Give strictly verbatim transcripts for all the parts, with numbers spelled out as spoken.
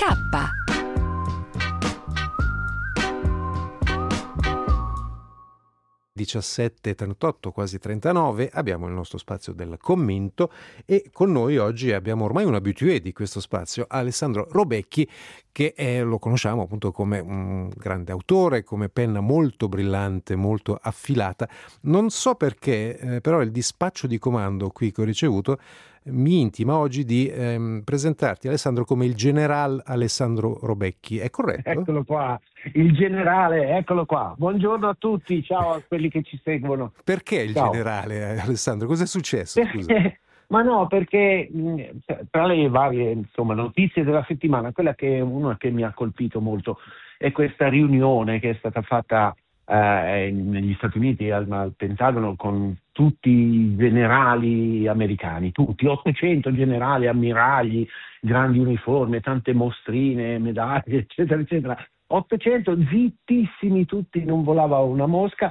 diciassette e trentotto, quasi trentanove, abbiamo il nostro spazio del commento e con noi oggi abbiamo ormai un habitué di questo spazio, Alessandro Robecchi, che è, lo conosciamo appunto come un grande autore, come penna molto brillante, molto affilata. Non so perché, eh, però il dispaccio di comando qui che ho ricevuto mi intima oggi di ehm, presentarti, Alessandro, come il general Alessandro Robecchi. È corretto? Eccolo qua, il generale, eccolo qua. Buongiorno a tutti, ciao a quelli che ci seguono. Perché il Ciao. generale, Alessandro? Cosa è successo? Scusa. Perché, ma no, perché mh, tra le varie insomma, notizie della settimana, quella che una che mi ha colpito molto è questa riunione che è stata fatta eh, negli Stati Uniti al, al Pentagono con tutti i generali americani, tutti, ottocento generali, ammiragli, grandi uniformi, tante mostrine, medaglie, eccetera, eccetera. ottocento zittissimi tutti, non volava una mosca,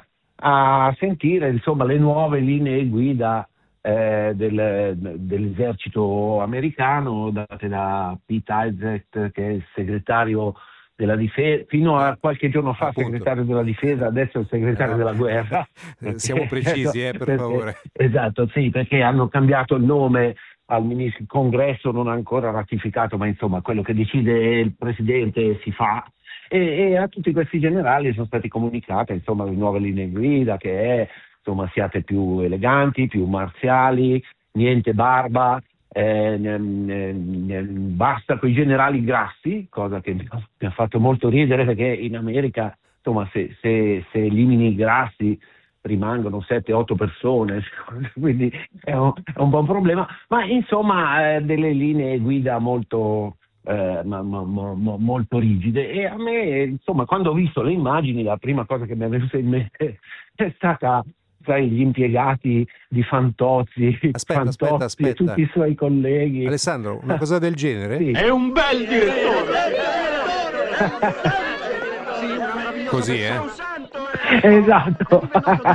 a sentire insomma le nuove linee guida eh, del, dell'esercito americano date da Pete Hegseth, che è il segretario della difesa, fino a qualche giorno fa Appunto. segretario della difesa, adesso è il segretario No. della guerra. Siamo precisi, eh, per perché, favore. Esatto, sì, perché hanno cambiato il nome al ministro, il congresso non ha ancora ratificato, ma insomma quello che decide il presidente si fa. E, e a tutti questi generali sono state comunicate insomma le nuove linee guida, che è insomma siate più eleganti, più marziali, niente barba, eh, ne, ne, ne, basta con i generali grassi, cosa che mi ha, mi ha fatto molto ridere, perché in America insomma se, se, se elimini i grassi rimangono sette otto persone, quindi è un, è un buon problema, ma insomma eh, delle linee guida molto Eh, ma, ma, ma, molto rigide. E a me insomma quando ho visto le immagini la prima cosa che mi è venuta in mente è stata, sai, gli impiegati di Fantozzi, Aspetta, Fantozzi aspetta, aspetta. e tutti i suoi colleghi. Alessandro, una cosa del genere? Sì. È un bel direttore! Così, eh? Esatto.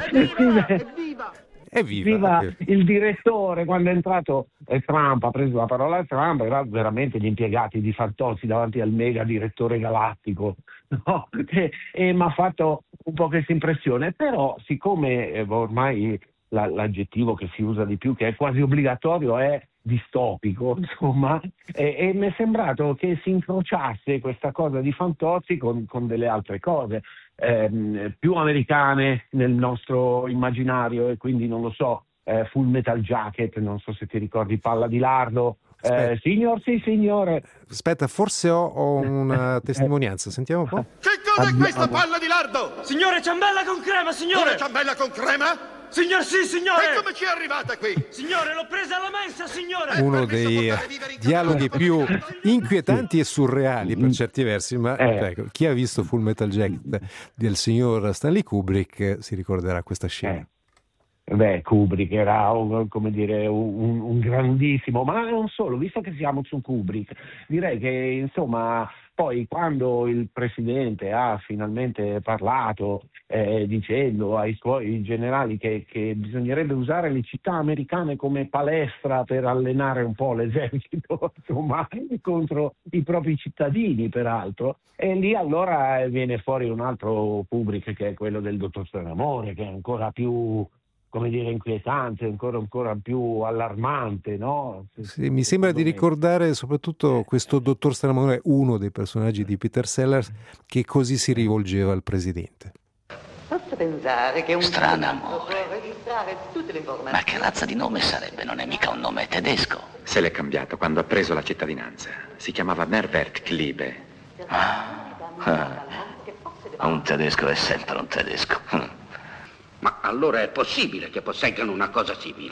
Evviva! Viva il direttore. Quando è entrato eh, Trump, ha preso la parola Trump, era veramente gli impiegati di Fantozzi davanti al mega direttore galattico, no? E, e mi ha fatto un po' questa impressione, però siccome eh, ormai la, l'aggettivo che si usa di più, che è quasi obbligatorio, è distopico, insomma, e, e mi è sembrato che si incrociasse questa cosa di Fantozzi con, con delle altre cose ehm, più americane nel nostro immaginario, e quindi non lo so, eh, Full Metal Jacket, non so se ti ricordi, Palla di Lardo, eh, signor, sì signore. Aspetta, forse ho, ho una testimonianza, sentiamo un po'. Che cosa è questa palla di lardo? Signore, ciambella con crema, signore! Una ciambella con crema? Signor, sì, signore! E come ci è arrivata qui? Signore, l'ho presa alla mensa, signore! Uno dei dialoghi più inquietanti e surreali per certi versi, ma Eh. ecco, chi ha visto Full Metal Jacket del signor Stanley Kubrick si ricorderà questa scena. Eh. Beh, Kubrick era un, come dire, un, un grandissimo, ma non solo, visto che siamo su Kubrick, direi che insomma poi quando il presidente ha finalmente parlato eh, dicendo ai suoi generali che, che bisognerebbe usare le città americane come palestra per allenare un po' l'esercito, insomma, contro i propri cittadini peraltro, e lì allora viene fuori un altro Kubrick, che è quello del Dottor Stranamore, che è ancora più, come dire, inquietante, ancora, ancora più allarmante, no? Sì, mi sembra di ricordare soprattutto questo dottor Stranamore, uno dei personaggi di Peter Sellers, che così si rivolgeva al presidente. Posso pensare che un Stranamore. può registrare tutte le informazioni. Ma che razza di nome sarebbe? Non è mica un nome tedesco. Se l'è cambiato quando ha preso la cittadinanza. Si chiamava Merbert Kliebe. Ah, ah. Un tedesco è sempre un tedesco. Hm. Ma allora è possibile che posseggano una cosa simile?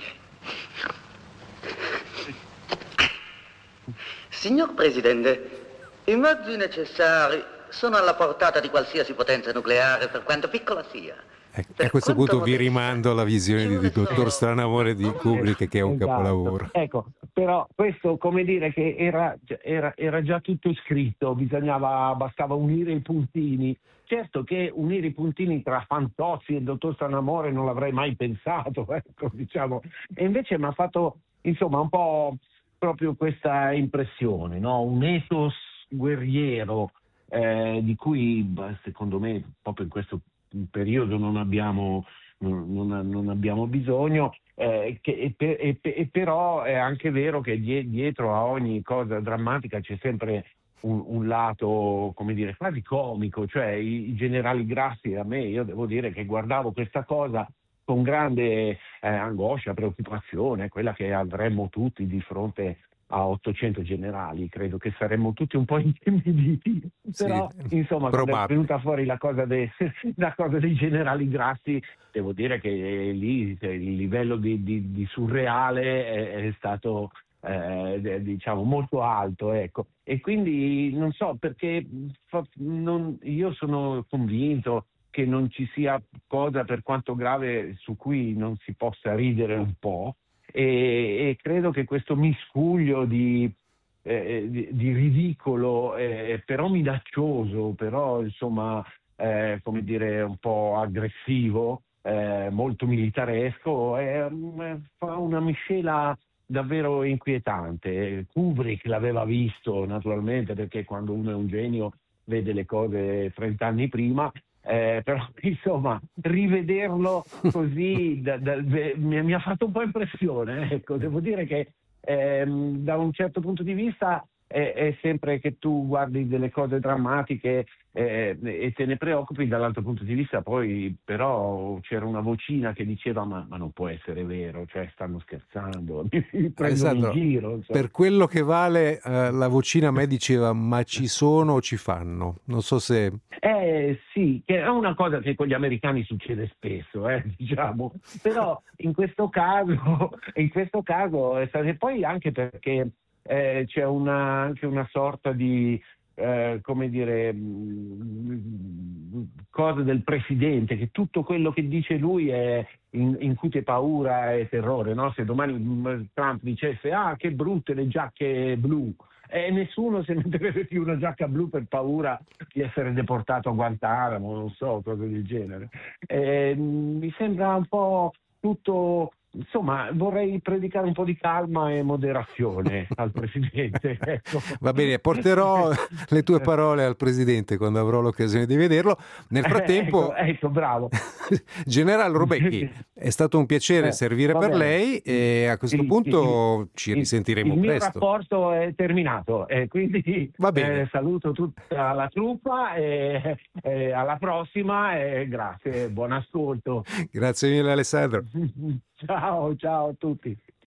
Signor Presidente, i mezzi necessari sono alla portata di qualsiasi potenza nucleare, per quanto piccola sia. E a questo punto vi rimando alla visione di, di Dottor Stranamore di Kubrick, che è un Esatto. capolavoro. Ecco, però questo, come dire, che era, era, era già tutto scritto, bisognava, bastava unire i puntini. Certo che unire i puntini tra Fantozzi e il Dottor Stranamore non l'avrei mai pensato, ecco, diciamo. E invece mi ha fatto, insomma, un po' proprio questa impressione, no? Un ethos guerriero eh, di cui beh, secondo me proprio in questo periodo non abbiamo, non, non- non abbiamo bisogno. Eh, che, e, pe- e pe- e però è anche vero che die- dietro a ogni cosa drammatica c'è sempre un, un lato, come dire, quasi comico, cioè i, i generali Grassi. A me, io devo dire che guardavo questa cosa con grande eh, angoscia, preoccupazione, quella che avremmo tutti di fronte a ottocento generali. Credo che saremmo tutti un po' intimiditi, Sì, però insomma quando è probabile. venuta fuori la cosa, de- la cosa dei generali Grassi, devo dire che eh, lì eh, il livello di, di- di surreale è, è stato eh, de- diciamo molto alto, ecco. E quindi non so perché fa- non- io sono convinto che non ci sia cosa per quanto grave su cui non si possa ridere un po', e, e credo che questo miscuglio di, eh, di, di ridicolo, eh, però minaccioso, però insomma, eh, come dire, un po' aggressivo, eh, molto militaresco, eh, mm, fa una miscela davvero inquietante. Kubrick l'aveva visto naturalmente, perché quando uno è un genio vede le cose trent'anni prima. Eh, però insomma rivederlo così da- da- mi, mi ha fatto un po' impressione, ecco. Devo dire che ehm, da un certo punto di vista è, è sempre che tu guardi delle cose drammatiche eh, e te ne preoccupi, dall'altro punto di vista poi però c'era una vocina che diceva ma, ma non può essere vero, cioè stanno scherzando, mi prendono in Alessandro, giro, insomma. per quello che vale, eh, la vocina a me diceva ma ci sono o ci fanno? Non so se... Eh sì, che è una cosa che con gli americani succede spesso, eh, diciamo, però in questo caso, in questo caso è stato, e poi anche perché eh, c'è una, anche una sorta di, eh, come dire, mh, cosa del presidente, che tutto quello che dice lui è in- incute paura e terrore, no? Se domani mh, Trump dicesse ah che brutte le giacche blu, e nessuno si metterebbe più una giacca blu per paura di essere deportato a Guantanamo, non so, cose del genere. Eh, mi sembra un po' tutto, insomma, vorrei predicare un po' di calma e moderazione al Presidente. Ecco. Va bene, porterò le tue parole al Presidente quando avrò l'occasione di vederlo. Nel frattempo, Ecco, ecco, bravo. General Robecchi, è stato un piacere Eh, servire va per bene. lei e a questo Il- punto il- ci il- risentiremo il mio presto. rapporto è terminato, e quindi Va bene. eh, saluto tutta la truppa e, e alla prossima e grazie, buon ascolto. Grazie mille Alessandro. Ciao, ciao a tutti.